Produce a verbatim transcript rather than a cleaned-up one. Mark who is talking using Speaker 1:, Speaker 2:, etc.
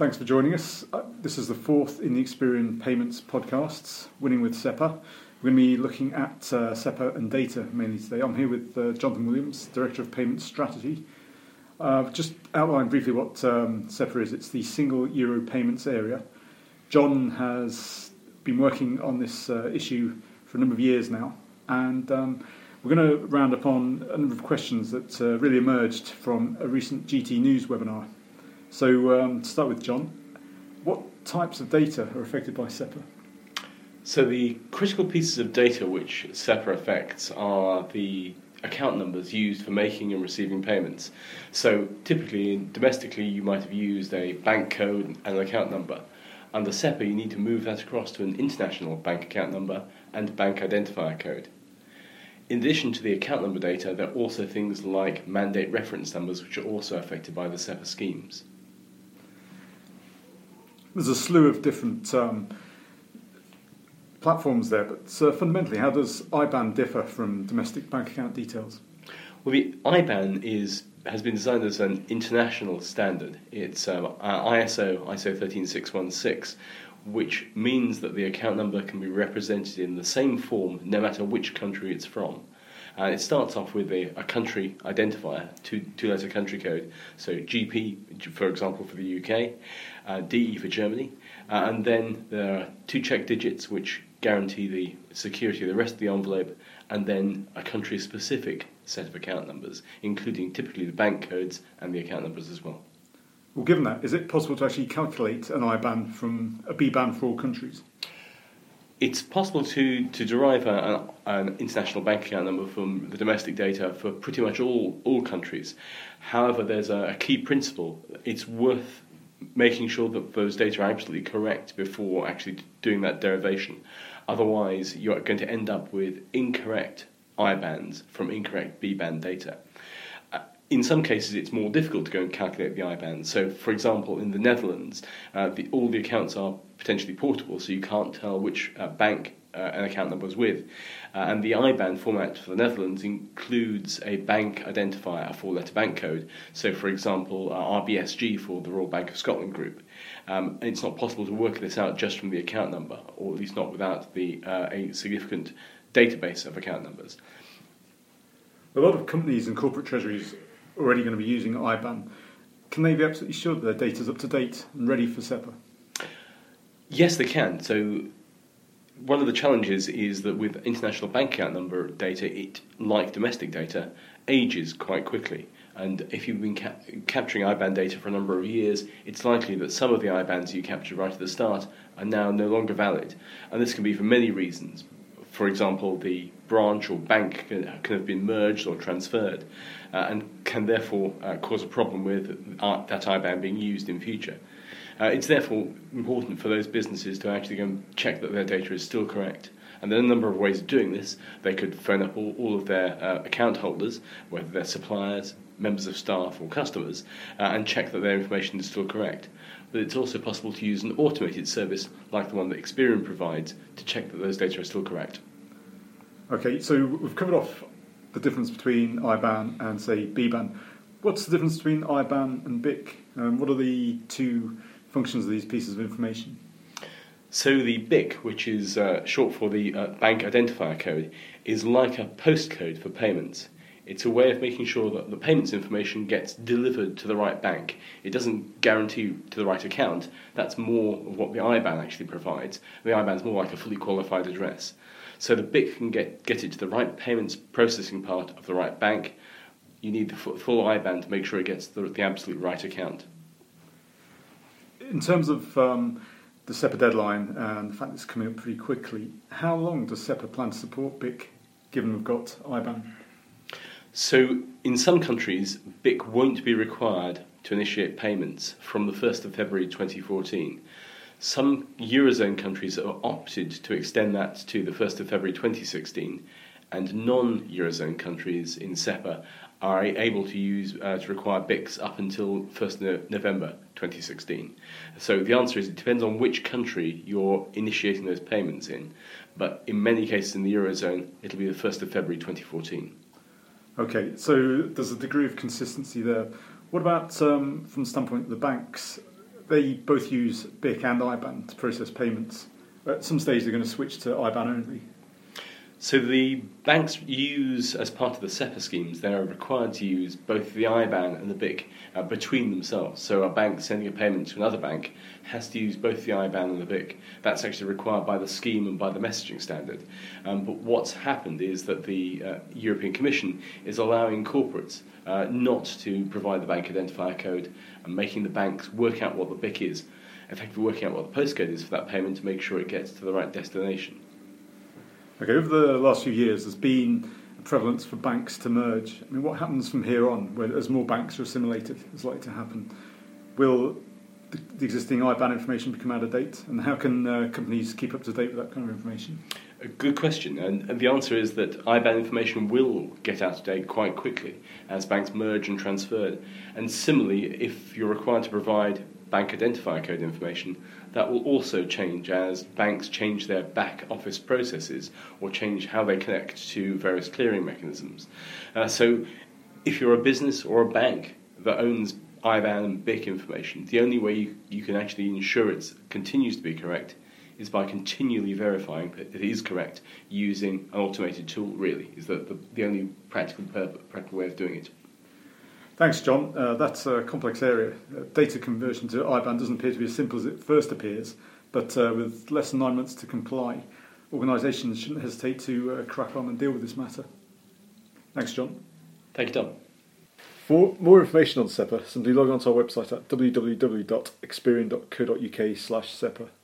Speaker 1: thanks for joining us. Uh, this is the fourth in the Experian Payments podcasts, Winning with SEPA. We're going to be looking at uh, SEPA and data mainly today. I'm here with uh, Jonathan Williams, Director of Payments Strategy. Uh, just outline briefly what um, SEPA is. It's the Single Euro Payments Area. John has been working on this uh, issue for a number of years now, and um, we're going to round up on a number of questions that uh, really emerged from a recent G T News webinar. So um, to start with, John, what types of data are affected by SEPA?
Speaker 2: So the critical pieces of data which SEPA affects are the account numbers used for making and receiving payments. So typically, domestically, you might have used a bank code and an account number. Under SEPA, you need to move that across to an international bank account number and bank identifier code. In addition to the account number data, there are also things like mandate reference numbers, which are also affected by the SEPA schemes.
Speaker 1: There's a slew of different um, platforms there, but uh, fundamentally, how does I B A N differ from domestic bank account details?
Speaker 2: Well, the I B A N is has been designed as an international standard. It's um, I S O, I S O one three six one six, which means that the account number can be represented in the same form no matter which country it's from. And it starts off with a, a country identifier, two, two-letter country code, so G P, for example, for the U K, uh, D E for Germany, uh, and then there are two check digits which guarantee the security of the rest of the envelope, and then a country-specific set of account numbers, including typically the bank codes and the account numbers as well.
Speaker 1: Well, given that, is it possible to actually calculate an I B A N from a B B A N for all countries?
Speaker 2: It's possible to, to derive a, an international bank account number from the domestic data for pretty much all, all countries. However, there's a, a key principle. It's worth making sure that those data are absolutely correct before actually doing that derivation. Otherwise, you're going to end up with incorrect I B A Ns from incorrect B B A N data. In some cases, it's more difficult to go and calculate the I B A N. So, for example, in the Netherlands, uh, the, all the accounts are potentially portable, so you can't tell which uh, bank uh, an account number is with. Uh, and the I B A N format for the Netherlands includes a bank identifier, a four-letter bank code. So, for example, uh, R B S G for the Royal Bank of Scotland Group. Um, and it's not possible to work this out just from the account number, or at least not without the uh, a significant database of account numbers.
Speaker 1: A lot of companies and corporate treasuries already going to be using I B A N. Can they be absolutely sure that their data is up to date and ready for SEPA?
Speaker 2: Yes, they can. So one of the challenges is that with international bank account number data, it, like domestic data, ages quite quickly. And if you've been ca- capturing I B A N data for a number of years, it's likely that some of the I B A Ns you captured right at the start are now no longer valid. And this can be for many reasons. For example, the branch or bank can, can have been merged or transferred uh, and can therefore uh, cause a problem with uh, that I B A N being used in future. Uh, it's therefore important for those businesses to actually go and check that their data is still correct. And there are a number of ways of doing this. They could phone up all, all of their uh, account holders, whether they're suppliers, members of staff or customers, uh, and check that their information is still correct. But it's also possible to use an automated service like the one that Experian provides to check that those data are still correct.
Speaker 1: Okay, so we've covered off the difference between I B A N and, say, B B A N. What's the difference between I B A N and B I C? Um, what are the two functions of these pieces of information?
Speaker 2: So the B I C, which is uh, short for the uh, Bank Identifier Code, is like a postcode for payments. It's a way of making sure that the payments information gets delivered to the right bank. It doesn't guarantee to the right account. That's more of what the I B A N actually provides. The I B A N is more like a fully qualified address. So the B I C can get, get it to the right payments processing part of the right bank. You need the full I B A N to make sure it gets the, the absolute right account.
Speaker 1: In terms of um, the SEPA deadline and the fact it's coming up pretty quickly, how long does SEPA plan to support B I C, given we've got I B A N?
Speaker 2: So in some countries, B I C won't be required to initiate payments from the first of February twenty fourteen. Some Eurozone countries have opted to extend that to the first of February twenty sixteen, and non-Eurozone countries in SEPA are able to use uh, to require B I Cs up until first of November twenty sixteen. So the answer is it depends on which country you're initiating those payments in, but in many cases in the Eurozone, it'll be the first of February twenty fourteen.
Speaker 1: Okay, so there's a degree of consistency there. What about um, from the standpoint of the banks? they both use B I C and I B A N to process payments. At some stage, they're going to switch to I B A N only.
Speaker 2: So the banks use, as part of the SEPA schemes, they are required to use both the I B A N and the B I C uh, between themselves. So a bank sending a payment to another bank has to use both the I B A N and the B I C. That's actually required by the scheme and by the messaging standard. Um, but what's happened is that the uh, European Commission is allowing corporates uh, not to provide the bank identifier code and making the banks work out what the B I C is, effectively working out what the postcode is for that payment to make sure it gets to the right destination.
Speaker 1: Okay, over the last few years, there's been a prevalence for banks to merge. I mean, what happens from here on, where as more banks are assimilated, is likely to happen? Will the, the existing I B A N information become out of date? And how can uh, companies keep up to date with that kind of information?
Speaker 2: A good question, and, and the answer is that I B A N information will get out of date quite quickly as banks merge and transfer. And similarly, if you're required to provide bank identifier code information, that will also change as banks change their back office processes or change how they connect to various clearing mechanisms. Uh, so if you're a business or a bank that owns I B A N and B I C information, the only way you, you can actually ensure it continues to be correct is by continually verifying that it is correct using an automated tool, really, is the, the, the only practical, practical way of doing it.
Speaker 1: Thanks, John. Uh, that's a complex area. Uh, data conversion to I B A N doesn't appear to be as simple as it first appears, but uh, with less than nine months to comply, organisations shouldn't hesitate to uh, crack on and deal with this matter. Thanks, John.
Speaker 2: Thank you, Tom.
Speaker 1: For more information on SEPA, simply log on to our website at w w w dot experian dot co dot u k slash SEPA.